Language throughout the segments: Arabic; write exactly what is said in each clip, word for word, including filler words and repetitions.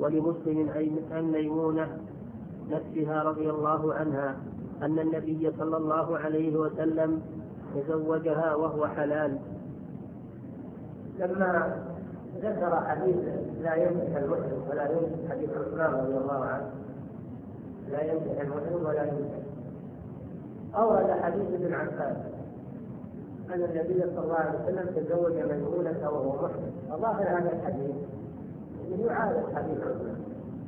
ولمسلم عن ميمونة نفسها رضي الله عنها أن النبي صلى الله عليه وسلم تزوجها وهو حلال. لما ذكر حديث لا ينكح المحرم ولا ينكح، حديث عثمان رضي الله عنه لا ينكح المحرم ولا ينكح، أورد حديث ابن عباس أن النبي صلى الله عليه وسلم تزوج ميمونة وهو محرم. وظاهر هذا الحديث يعارض حديث عثمان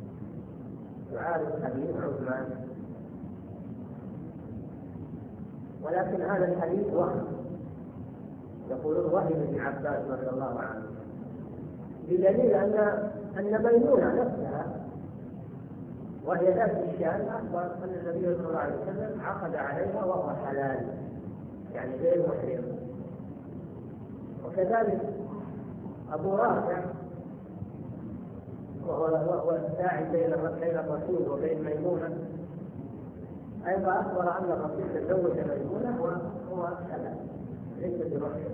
يعارض حديث عثمان ولكن هذا الحديث وهم، يقولون وهم ابن عباس رضي الله عنه، بدليل أن أن ميمونة نفسها وهي ذات الشأن أخبر أن النبي صلى الله عليه وسلم عقد عليها وهو حلال، يعني غير محرم. وكذلك أبو رافع وهو الساعي بين الرسول وبين ميمونة أيضا أخبر أن الرسول تزوج ميمونة وهو حلال ليس بمحرم.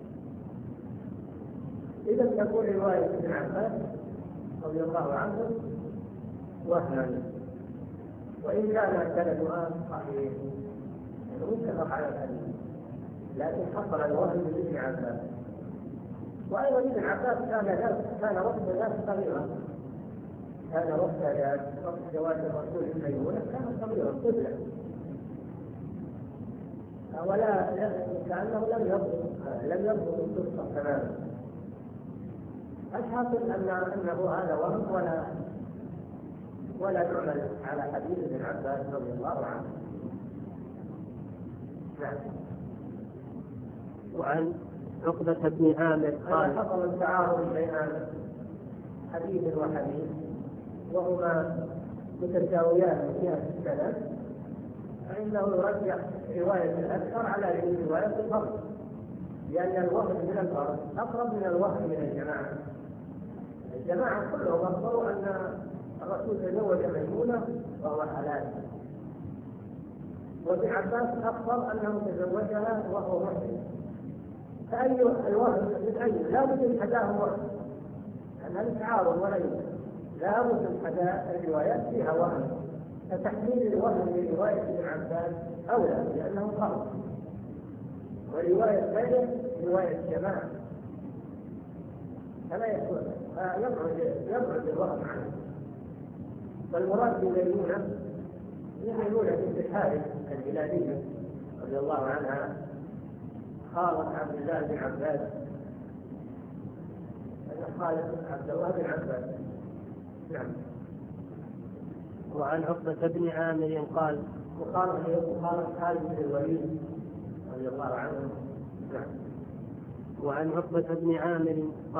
إذا تكون رواية ابن عباس رضي الله عنه وهما، وإن كان سندها صحيح متفق على الحديث، لكن حصل الوهم لابن عباس. وأيضا ابن عباس كان كان وقت ذات صغيرا، كان وقت وقت زواج الرسول الميمونة كان صغيرا طفلا، ولا كأنه لم يضبط لم يضبط القصة تماما. الحاصل أن أنه هذا وهم ولا ولا يعمل على حديث ابن عباس رضي الله عنه. نعم. وعن عقبة بن عامر قال حصل التعارض بين حديث وحديث وهما متساويان من جهة السند، فإنه يرجح رواية الأكثر على رواية الفرد، لأن الوهم من الفرد أقرب من الوهم من الجماعة. الجماعة كلهم أخبروا أن الرسول تزوج ميمونة وهو حلال، وابن عباس أخبر أنه تزوجها وهو محرم. فأي الوهم من أي لا بد من حداهم وهم، أنها تعارض ولا يوجد، لا بد من حدا الروايات فيها وهم، فتحميل الوهم لرواية ابن عباس أولى لأنه فرض، ورواية غيره رواية جماعة فلا يكون يبعد يبعد الوهم عنه. والمراد بميمونة هي ميمونة بنت الحارث الهلالية رضي الله عنها، خالة عبد الله بن عباس، خالة عبد الله بن عباس. نعم. وعن عقبة بن عامر قال وقال خالد بن الوليد رضي الله عنه. نعم. وعن عقبة بن عامر